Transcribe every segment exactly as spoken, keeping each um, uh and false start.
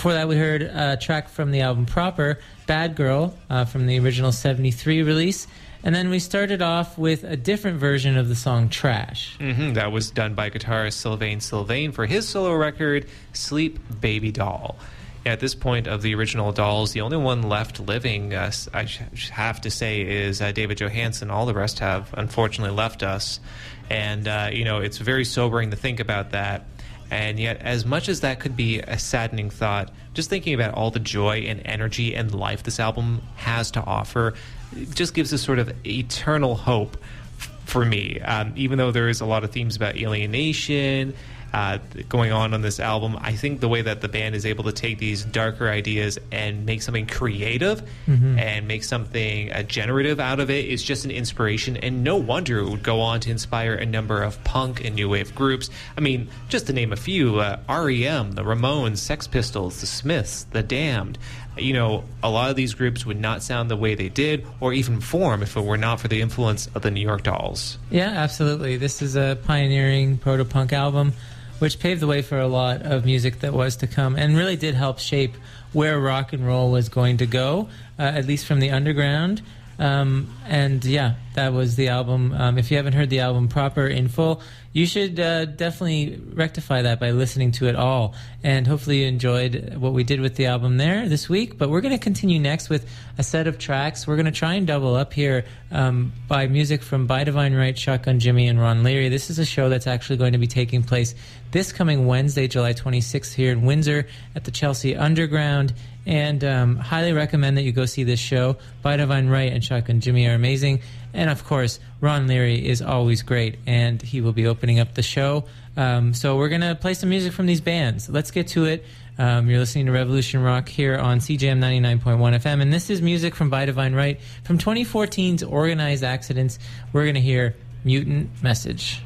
Before that, we heard a track from the album proper, Bad Girl, uh, from the original seventy-three release. And then we started off with a different version of the song Trash. Mm-hmm. That was done by guitarist Sylvain Sylvain for his solo record, Sleep Baby Doll. At this point of the original Dolls, the only one left living, uh, I have to say, is uh, David Johansen. All the rest have, unfortunately, left us. And, uh, you know, it's very sobering to think about that. And yet, as much as that could be a saddening thought, just thinking about all the joy and energy and life this album has to offer, it just gives us sort of eternal hope f- for me. Um, even though there is a lot of themes about alienation uh, going on on this album, I think the way that the band is able to take these darker ideas and make something creative mm-hmm. and make something uh, generative out of it is just an inspiration. And no wonder it would go on to inspire a number of punk and new wave groups. I mean, just to name a few, uh, R E M, the Ramones, Sex Pistols, the Smiths, the Damned. You know, a lot of these groups would not sound the way they did or even form if it were not for the influence of the New York Dolls. Yeah, absolutely. This is a pioneering proto-punk album which paved the way for a lot of music that was to come and really did help shape where rock and roll was going to go, uh, at least from the underground. Um, and yeah, that was the album. Um, if you haven't heard the album proper in full, you should uh, definitely rectify that by listening to it all. And hopefully you enjoyed what we did with the album there this week. But we're going to continue next with a set of tracks. We're going to try and double up here um, by music from By Divine Right, Shotgun Jimmy, and Ron Leary. This is a show that's actually going to be taking place this coming Wednesday, July twenty-sixth, here in Windsor at the Chelsea Underground. And um, highly recommend that you go see this show. By Divine Right and Shotgun Jimmy are amazing. And, of course, Ron Leary is always great, and he will be opening up the show. Um, so we're going to play some music from these bands. Let's get to it. Um, you're listening to Revolution Rock here on C J M ninety-nine point one F M, and this is music from By Divine Right from twenty fourteen's Organized Accidents. We're going to hear Mutant Message.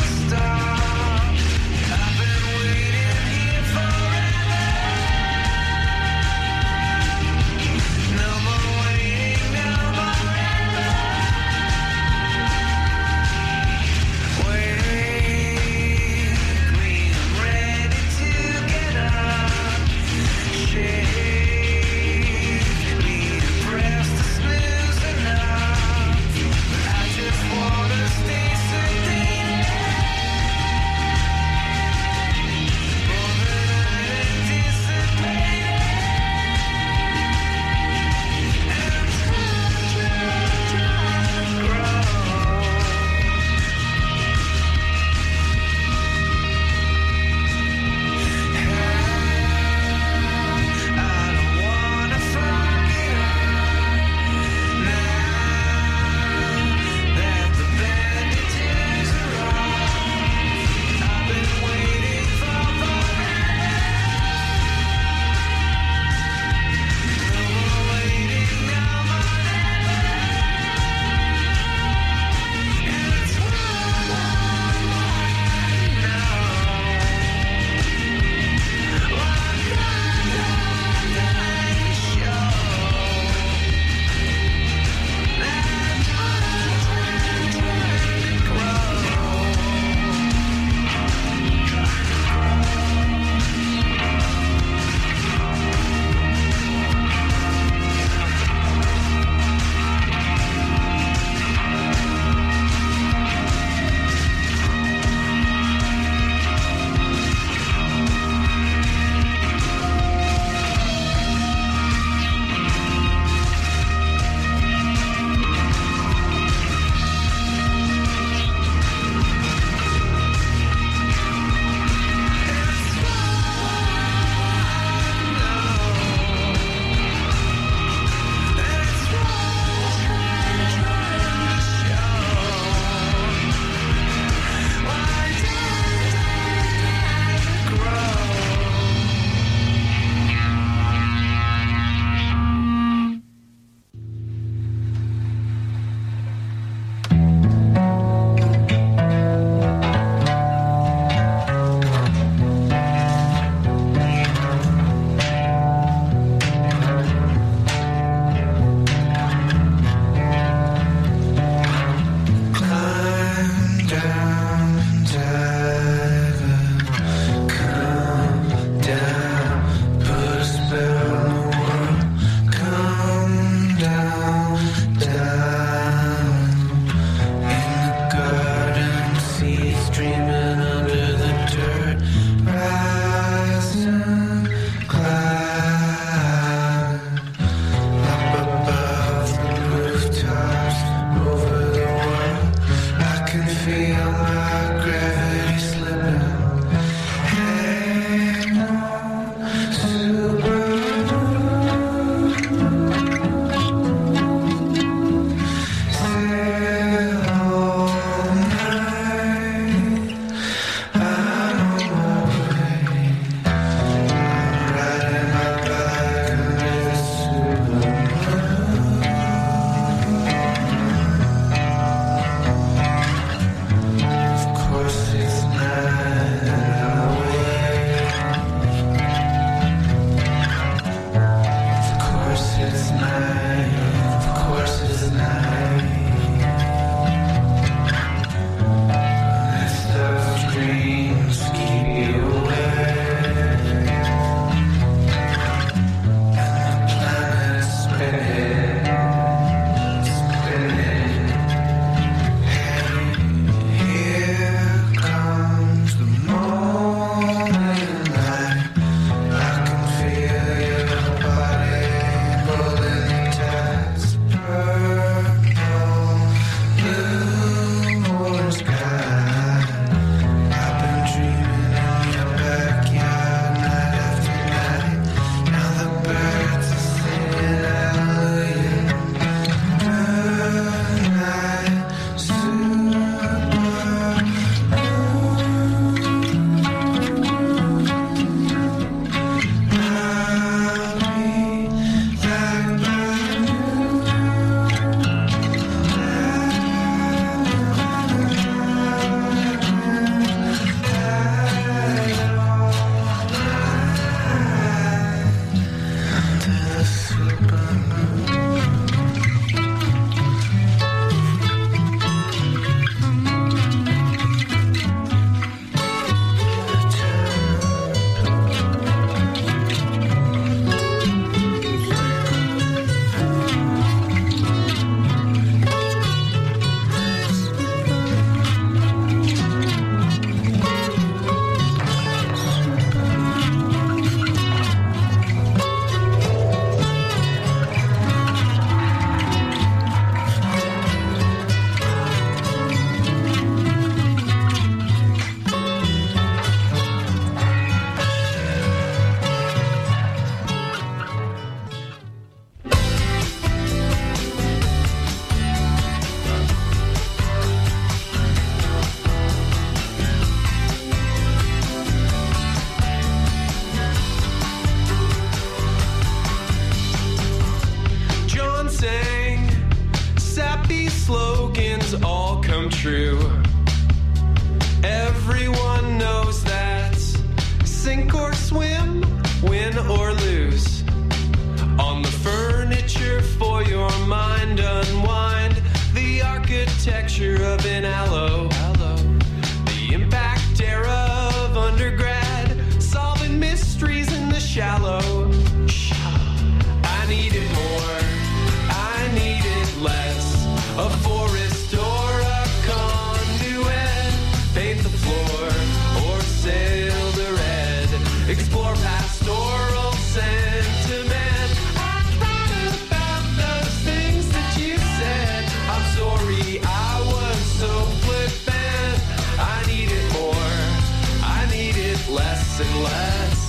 I've been waiting here forever. come true. Everyone knows that sink or swim, win or lose. On the furniture for your mind, unwind the architecture of an aloe. The impact era of undergrad, solving mysteries in the shallow. I need it more, I need it less. A forest or a conduit, paint the floor or sail the red. Explore pastoral sentiment. I thought about those things that you said. I'm sorry I was so flippant. I need it more, I need it less and less.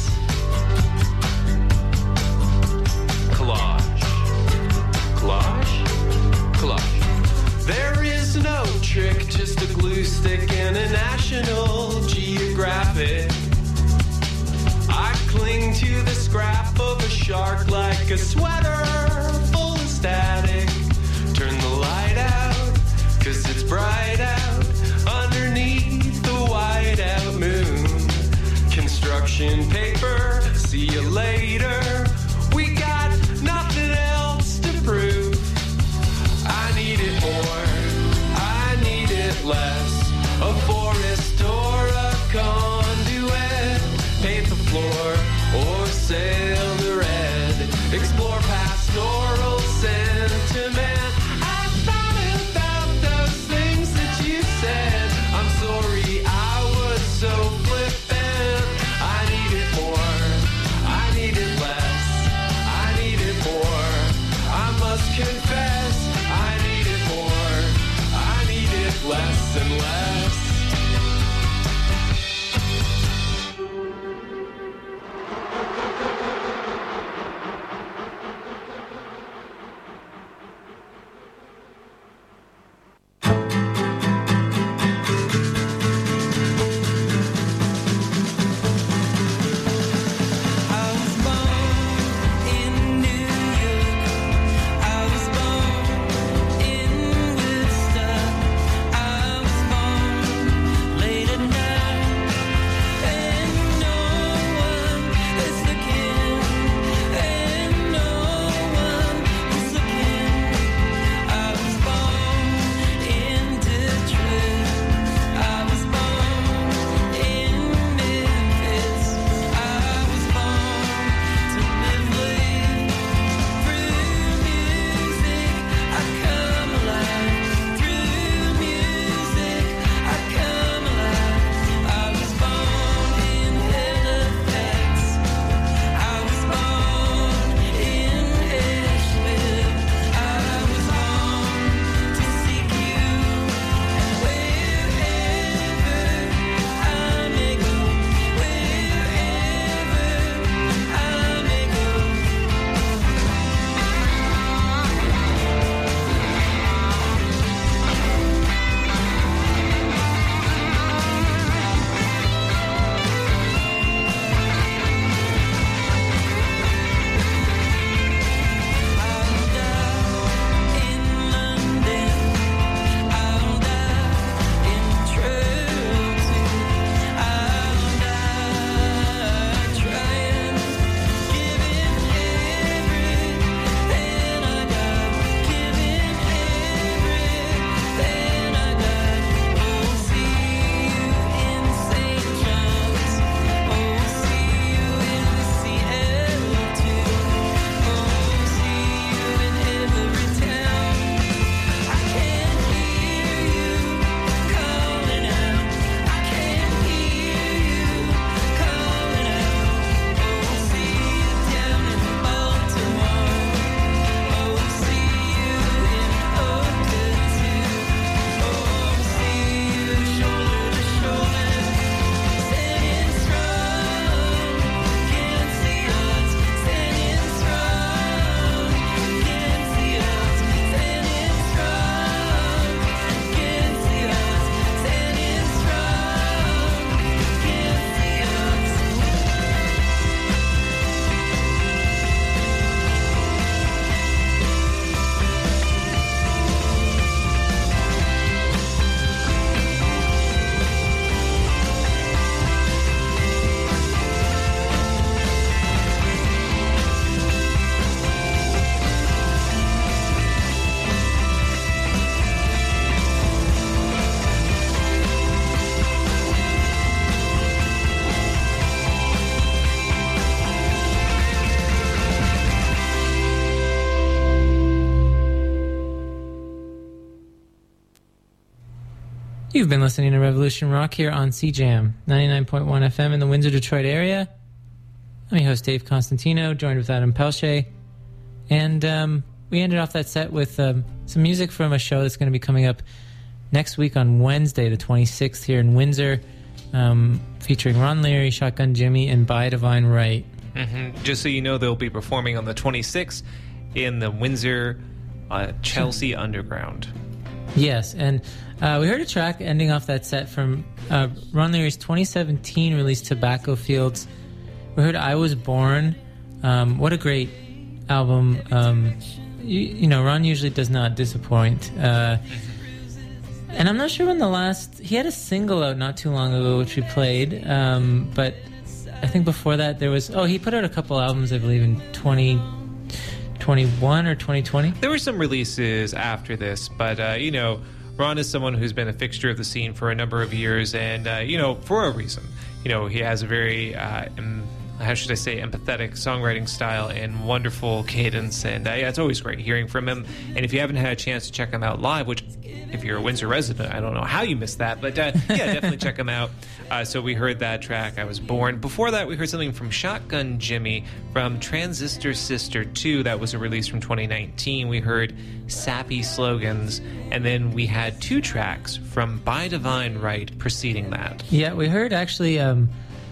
Collage, collage, collage. There is no trick, just a glue stick and a National Geographic. I cling to the scrap of a shark like a sweater full of static. Turn the light out, cause it's bright out underneath the whiteout moon. Construction paper, see you later. We got nothing else to prove. I need it more, I need it less. A forest or a conduit, You've been listening to Revolution Rock here on C Jam ninety-nine point one F M in the Windsor, Detroit area. I'm your host, Dave Constantino, joined with Adam Pelche. And um, we ended off that set with um, some music from a show that's going to be coming up next week on Wednesday, the twenty-sixth, here in Windsor, um, featuring Ron Leary, Shotgun Jimmy, and By Divine Right. Mm-hmm. Just so you know, they'll be performing on the twenty-sixth in the Windsor uh, Chelsea Underground. Yes, and uh, we heard a track ending off that set from uh, Ron Leary's twenty seventeen release, Tobacco Fields. We heard I Was Born. Um, what a great album. Um, you, you know, Ron usually does not disappoint. Uh, and I'm not sure when the last... He had a single out not too long ago, which we played, um, but I think before that there was... Oh, he put out a couple albums, I believe, in twenty twenty-one or twenty twenty. There were some releases after this, but, uh, you know, Ron is someone who's been a fixture of the scene for a number of years, and, uh, you know, for a reason. You know, he has a very... Uh, em- how should I say, empathetic songwriting style and wonderful cadence, and uh, yeah, it's always great hearing from him. And if you haven't had a chance to check him out live, which if you're a Windsor resident, I don't know how you missed that, but uh, yeah, definitely check him out. Uh, so we heard that track, I Was Born. Before that, we heard something from Shotgun Jimmy from Transistor Sister two. That was a release from twenty nineteen. We heard Sappy Slogans, and then we had two tracks from By Divine Right preceding that. Yeah, we heard actually... Um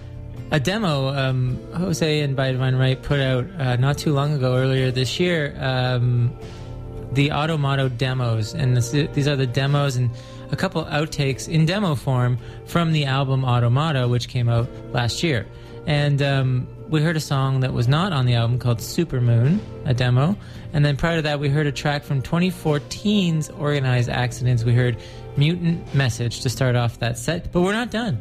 A demo um, Jose and By Divine Right put out uh, not too long ago, earlier this year, um, the Automato demos. And this, these are the demos and a couple outtakes in demo form from the album Automato, which came out last year. And um, we heard a song that was not on the album called Supermoon, a demo. And then prior to that, we heard a track from twenty fourteen's Organized Accidents. We heard Mutant Message to start off that set. But we're not done.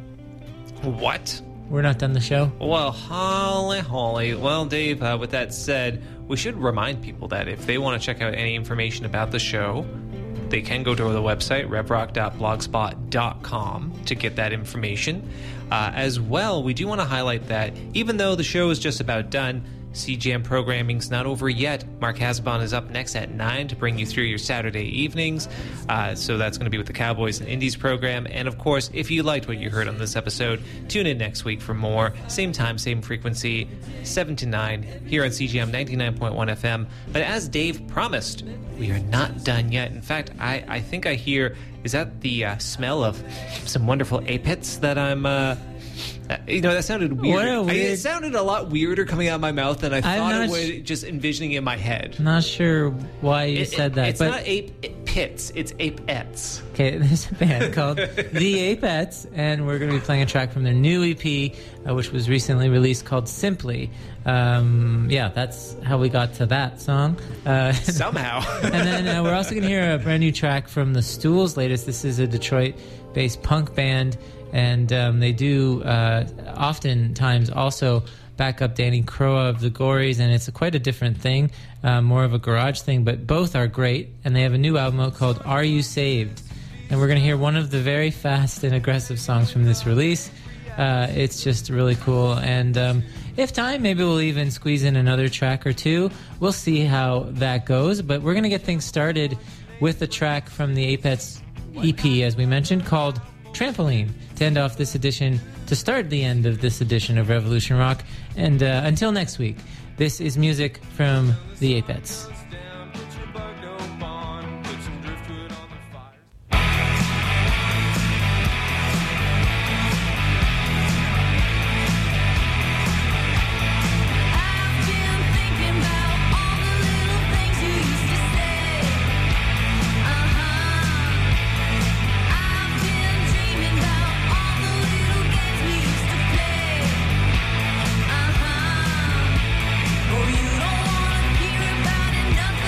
What? We're not done the show. Well, holly, holly. Well, Dave, uh, with that said, we should remind people that if they want to check out any information about the show, they can go to the website, rev rock dot blogspot dot com, to get that information. Uh, as well, we do want to highlight that even though the show is just about done, C Jam programming's not over yet. Mark Hasbon is up next at nine to bring you through your Saturday evenings. Uh, so that's going to be with the Cowboys and Indies program. And of course, if you liked what you heard on this episode, tune in next week for more. Same time, same frequency, seven to nine, here on C Jam ninety-nine point one F M. But as Dave promised, we are not done yet. In fact, I, I think I hear, is that the uh, smell of some wonderful apits that I'm... Uh, Uh, you know, that sounded weird. What a weird... I, it sounded a lot weirder coming out of my mouth than I thought it would, sh- just envisioning it in my head. Not sure why you it, said it, that. It's but... not ape pits, it's apeettes. Okay, there's a band called The Apeettes, and we're going to be playing a track from their new E P, uh, which was recently released, called Simply. Um, yeah, that's how we got to that song. Uh, Somehow. And then uh, we're also going to hear a brand new track from The Stools' latest. This is a Detroit-based punk band. And um, they do uh, oftentimes also back up Danny Croa of the Gories, and it's a, quite a different thing, uh, more of a garage thing, but both are great. And they have a new album out called Are You Saved? And we're going to hear one of the very fast and aggressive songs from this release. Uh, it's just really cool. And um, if time, maybe we'll even squeeze in another track or two. We'll see how that goes. But we're going to get things started with a track from the Apeettes E P, as we mentioned, called Trampoline, to end off this edition, to start the end of this edition of Revolution Rock. And uh, until next week, this is music from the Apeettes. Oh, you don't wanna hear about it, nothing.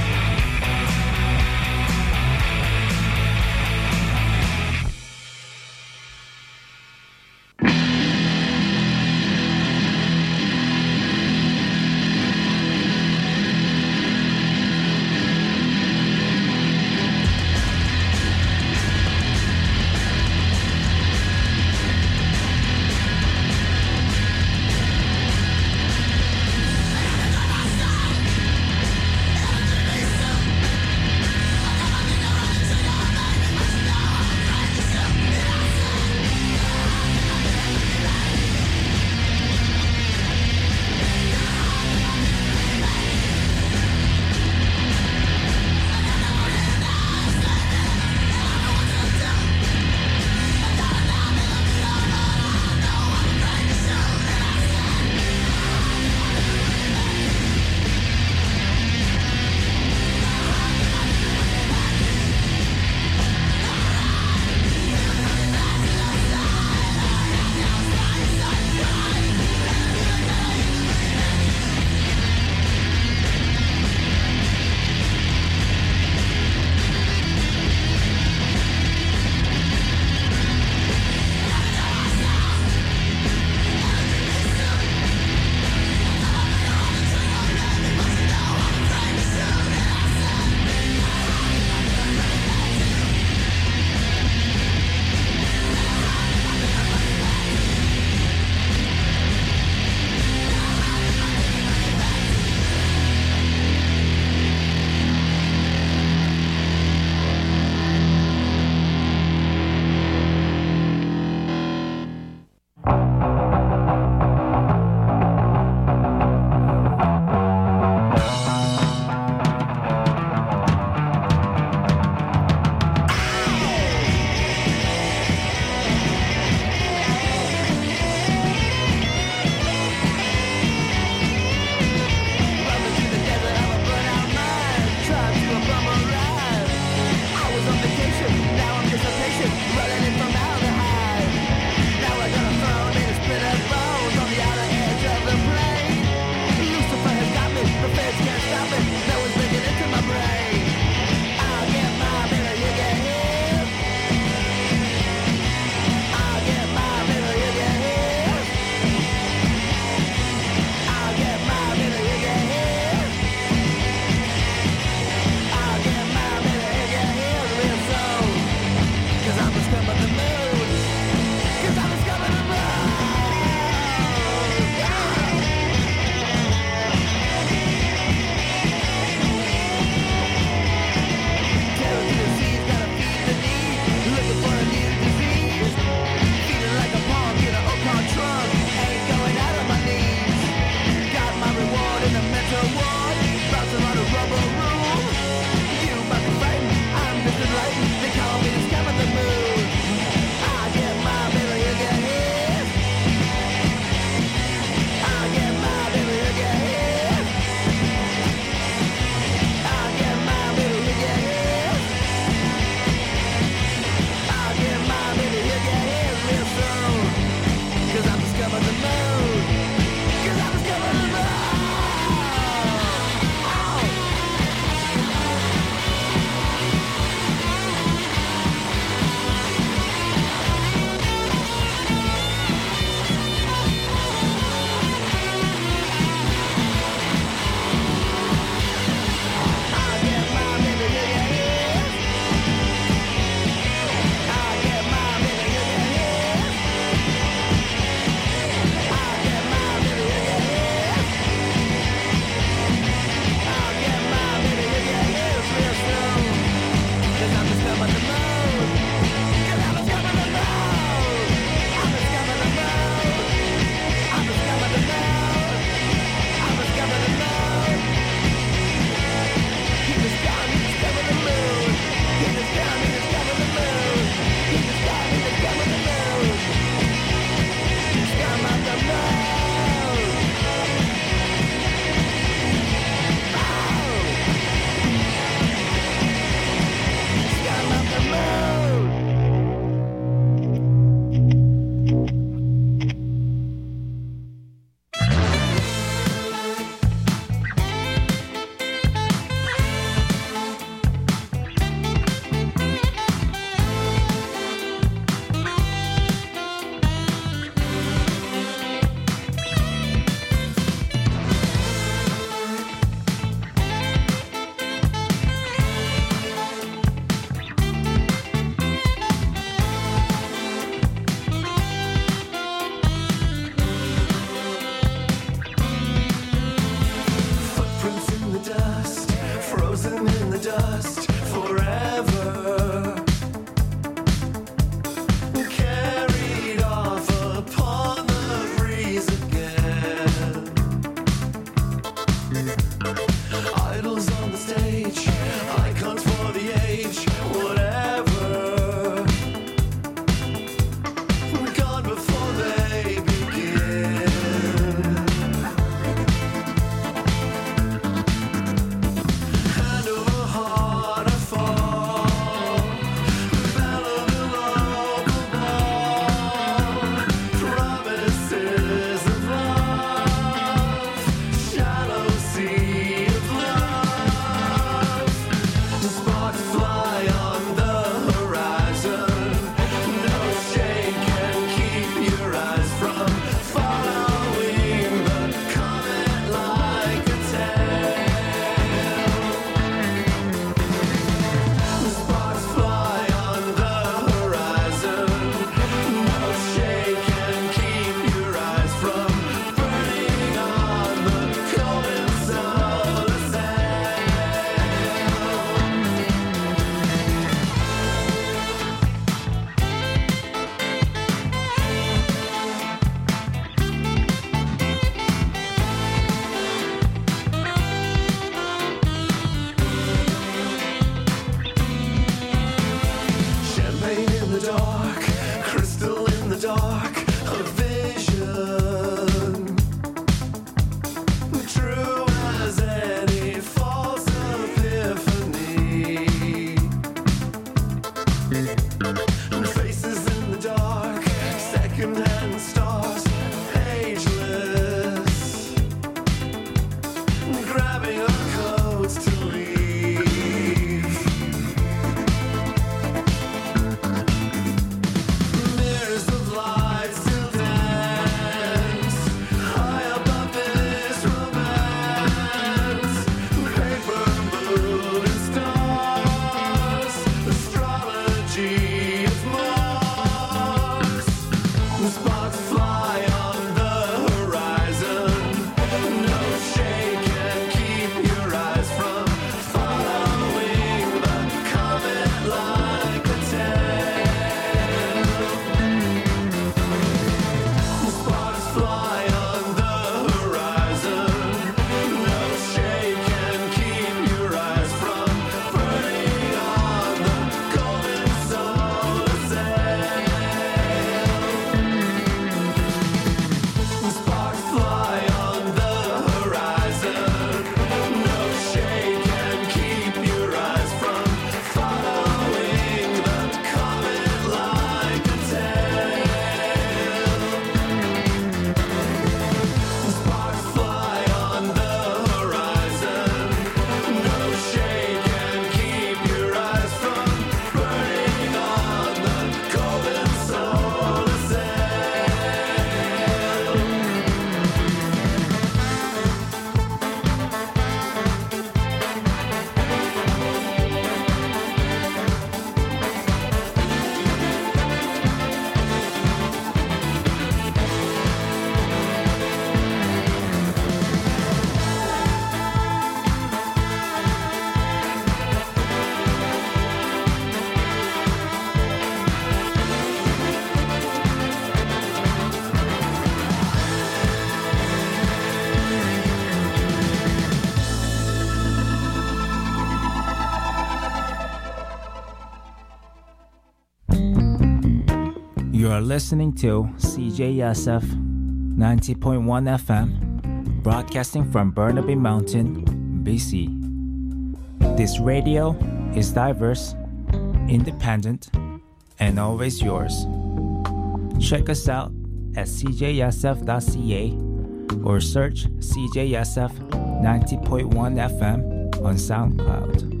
are listening to C J S F ninety point one F M, broadcasting from Burnaby Mountain, B C. This radio is diverse, independent, and always yours. Check us out at c j s f dot c a or search C J S F ninety point one F M on SoundCloud.